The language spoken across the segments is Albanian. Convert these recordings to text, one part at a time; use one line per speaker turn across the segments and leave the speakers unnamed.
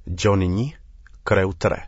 Gjoni 1, kreu 3.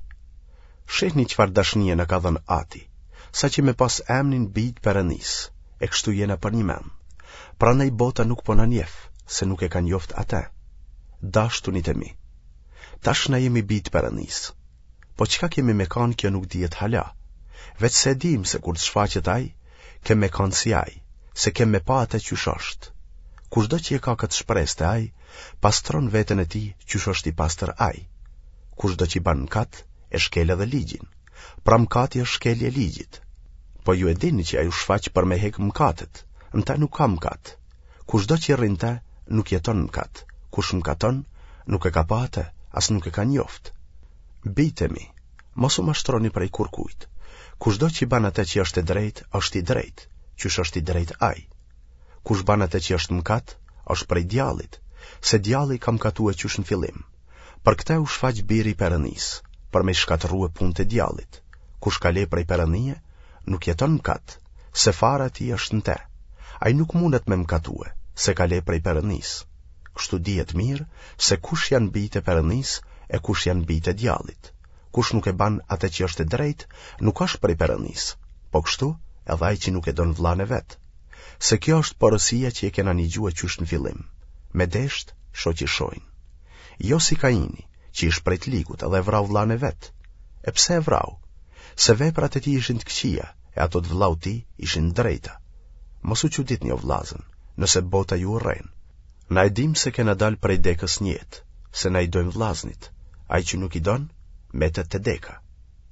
Shihni çfarë dashnie na ka dhënë Ati, sa që me pas emnin bijt Perëndis, e kështu jena për një mend. Prandaj bota nuk po na njeh, se nuk e ka njoft atë. Dashtunit e mi, tash na jemi bijt Perëndis. Po çka kemi me kanë kjo nuk dihet hala. Veç se dim se kur të shfaqet ai, kem me kanë si ai, se kem me pa atë qysh është. Kushdo që e ka këtë shpresë te ai, pastron veten e tij qysh është i pastër ai. Kushdo që ban mkat, e shkel edhe ligjin. Pra mkati është shkelje e ligjit. Po ju e dini që ai u shfaq për me hek mkatet. Nta nuk ka mkat. Kushdo që rrin te, nuk jeton mkat. Kush mkaton, nuk e ka pa atë, as nuk e ka njoft. Bijtemi, mos u mashtroni prej kurkujt. Kushdo që ban atë që është e drejtë, është i drejtë, qysh është i drejtë ai. Kush ban atë që është mkat, është prej djallit, se djalli ka mkatuar qysh në fillim. Për këtë u shfaq biri i Perëndis, për me shkatërrue punët e djallit. Kush ka le prej Perëndie, nuk jeton mkat, se fara e tij është në te. Ai nuk mundet me mkatue, se ka le prej Perëndis. Kështu dihet mirë se kush janë bijtë e Perëndis e kush janë bijtë e djallit. Kush nuk e ban atë që është e drejtë, nuk është prej Perëndis. Po kështu, edhe ai që nuk e don vllain e vet. Se kjo është porosia që e kena nigjuar qysh në fillim. Me desht, shoqi shojnë. Jo si Kaini, që ish prej të ligut edhe vrau vllain e vet. E pse e vrau? Se veprat e tij ishin të këqija, e ato të vllaut tij ishin drejta. Mos u çuditni o vllazën, nëse bota ju urren. Na e dim se kena dal prej dekës një jetë, se na i dojmë vllaznit. Ai që nuk i don, metet te deka.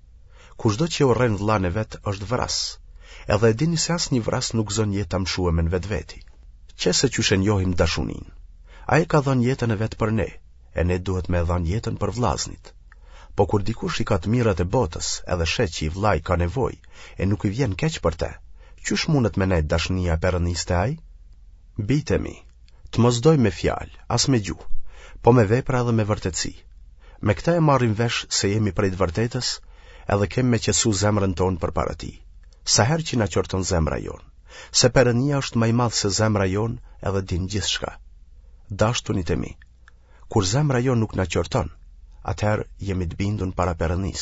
Kushdo që urren vllain e vet është vras. Edhe e dini se asnjë vras nuk zon jetë ta mshuar me vetveti. Qëse qysh e njohim dashunin. Ai ka dhënë jetën e vet për ne, e ne duhet me dhënë jetën për vllaznit. Po kur dikush i ka të mirat e botës, edhe shet që i vllai ka nevojë, e nuk i vjen keq për te, qysh mundet me nejt dashnia e Perëndis te ai? Bijtemi, të mos doj me fjalë, as me gjuhë, po me vepra dhe me vërtetësi. Me këtë e marrim vesh se jemi prej të vërtetës, edhe kem me qetësu zemrën tonë përpara tij. Sa herë që na qorton zemra jon, se Perëndia është më i madh se zemra jon, edhe din gjithçka. Dashtunit e mi, kur zemra jon nuk na qorton, atëherë jemi të bindur para Perëndis.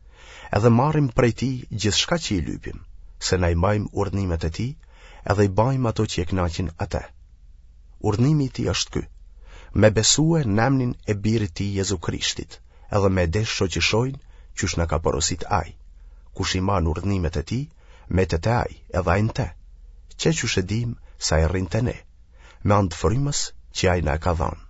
Edhe marrim prej tij gjithçka që i lypim, se na i mbajmë urdhnimet e tij, edhe i bajmë ato që e kënaqin atë. Urdhnimi i tij është ky: me besue në emrin e birit tij Jezu Krishtit, edhe me desh shoqishojnë qysh na ka porosit ai. Kush i man urdhnimet e tij, metet e ai, edhe ai në te. Qe qysh e dim sa e rrin te ne, me anë të frymës që ai na ka dhënë.